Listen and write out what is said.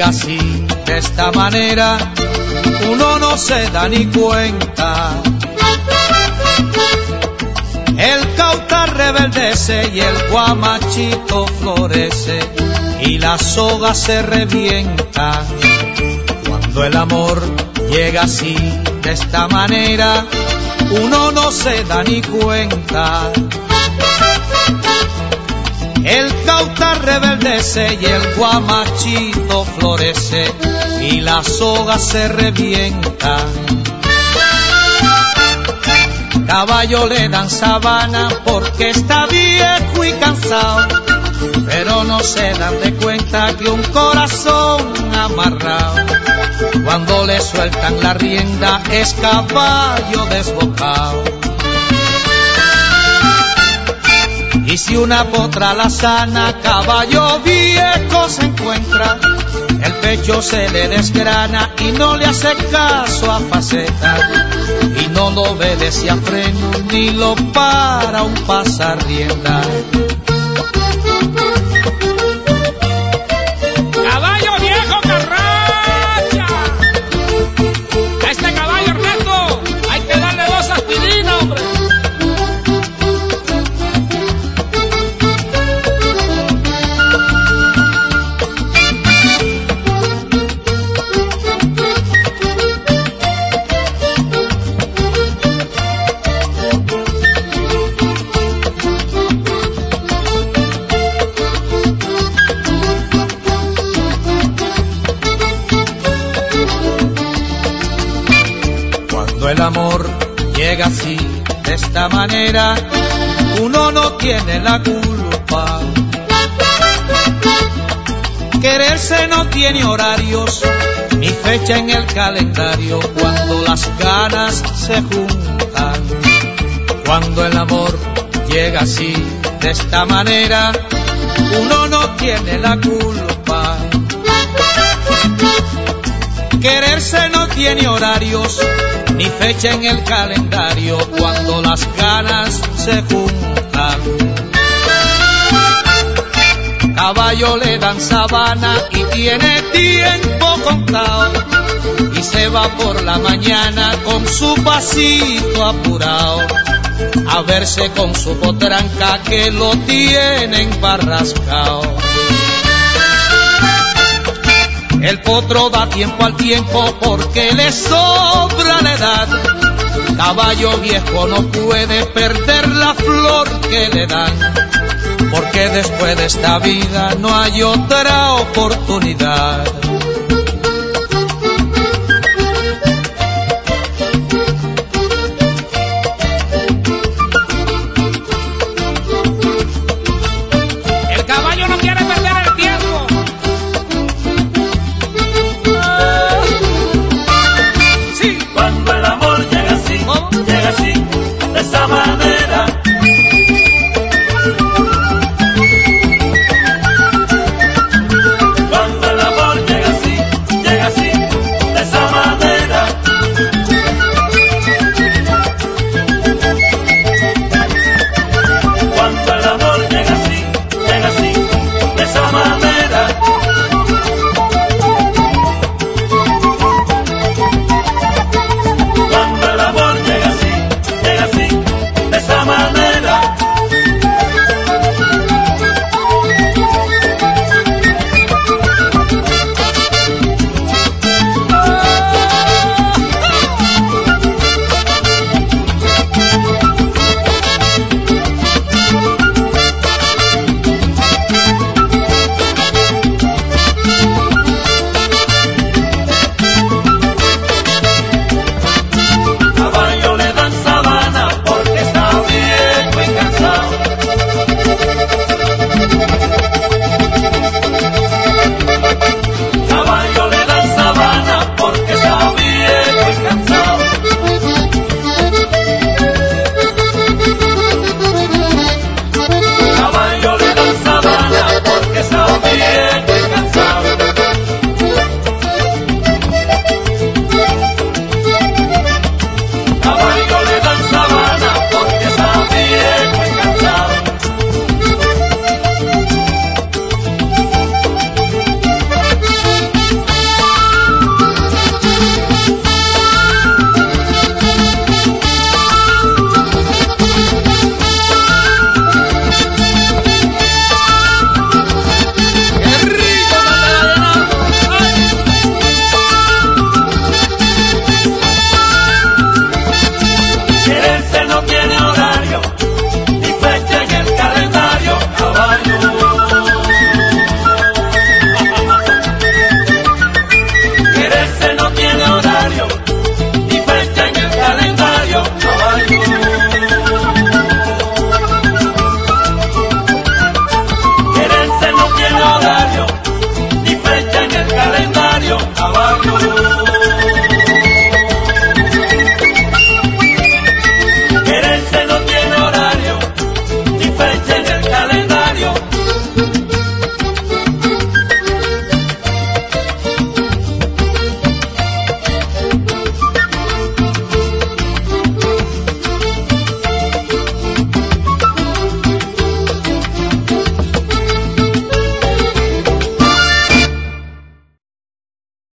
llega así, de esta manera, uno no se da ni cuenta. El cautar rebeldece y el guamachito florece y la soga se revienta. Cuando el amor llega así, de esta manera, uno no se da ni cuenta. El cautar rebeldece y el guamachito florece y la soga se revienta. Caballo le dan sabana porque está viejo y cansado, pero no se dan de cuenta que un corazón amarrado, cuando le sueltan la rienda, es caballo desbocado. Y si una potra la sana, caballo viejo se encuentra, el pecho se le desgrana y no le hace caso a faceta, y no lo obedece a freno ni lo para un pasarrienda. ¡Caballo viejo carracha! A este caballo, Ernesto, hay que darle 2 aspirinas, hombre. El amor llega así, de esta manera, uno no tiene la culpa. Quererse no tiene horarios ni fecha en el calendario, cuando las ganas se juntan. Cuando el amor llega así, de esta manera, uno no tiene la culpa. Quererse no tiene horarios ni fecha en el calendario, cuando las ganas se juntan. Caballo le dan sabana y tiene tiempo contado, y se va por la mañana con su pasito apurado a verse con su potranca que lo tienen barrascao. El potro da tiempo al tiempo porque le sobra la edad. Caballo viejo no puede perder la flor que le dan, porque después de esta vida no hay otra oportunidad.